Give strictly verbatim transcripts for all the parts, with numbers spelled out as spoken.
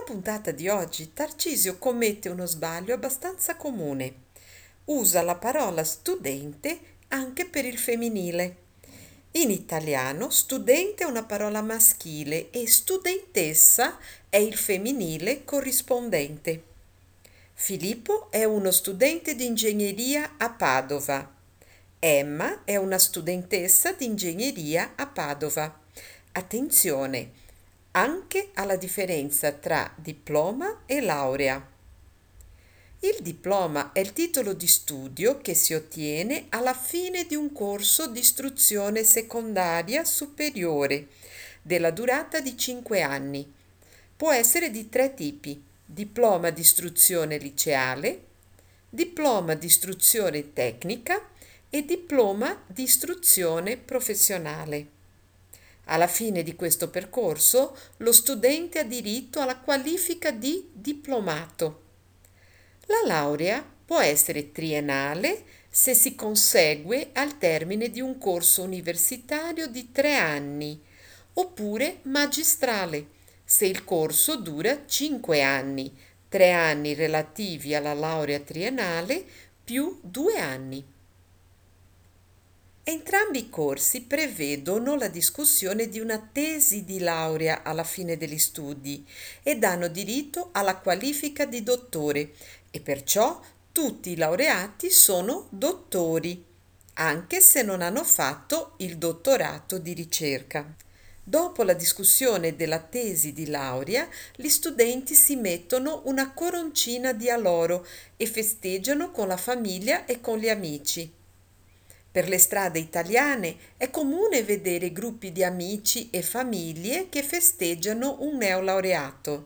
puntata di oggi Tarcisio commette uno sbaglio abbastanza comune. Usa la parola studente anche per il femminile. In italiano studente è una parola maschile e studentessa è il femminile corrispondente. Filippo è uno studente di ingegneria a Padova. Emma è una studentessa di ingegneria a Padova. Attenzione, anche alla differenza tra diploma e laurea. Il diploma è il titolo di studio che si ottiene alla fine di un corso di istruzione secondaria superiore della durata di cinque anni. Può essere di tre tipi: diploma di istruzione liceale, diploma di istruzione tecnica e diploma di istruzione professionale. Alla fine di questo percorso, lo studente ha diritto alla qualifica di diplomato. La laurea può essere triennale se si consegue al termine di un corso universitario di tre anni, oppure magistrale se il corso dura cinque anni, tre anni relativi alla laurea triennale più due anni. Entrambi i corsi prevedono la discussione di una tesi di laurea alla fine degli studi e danno diritto alla qualifica di dottore e perciò tutti i laureati sono dottori, anche se non hanno fatto il dottorato di ricerca. Dopo la discussione della tesi di laurea, gli studenti si mettono una coroncina di alloro e festeggiano con la famiglia e con gli amici. Per le strade italiane è comune vedere gruppi di amici e famiglie che festeggiano un neolaureato.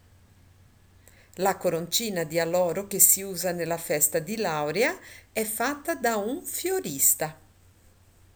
La coroncina di alloro che si usa nella festa di laurea è fatta da un fiorista.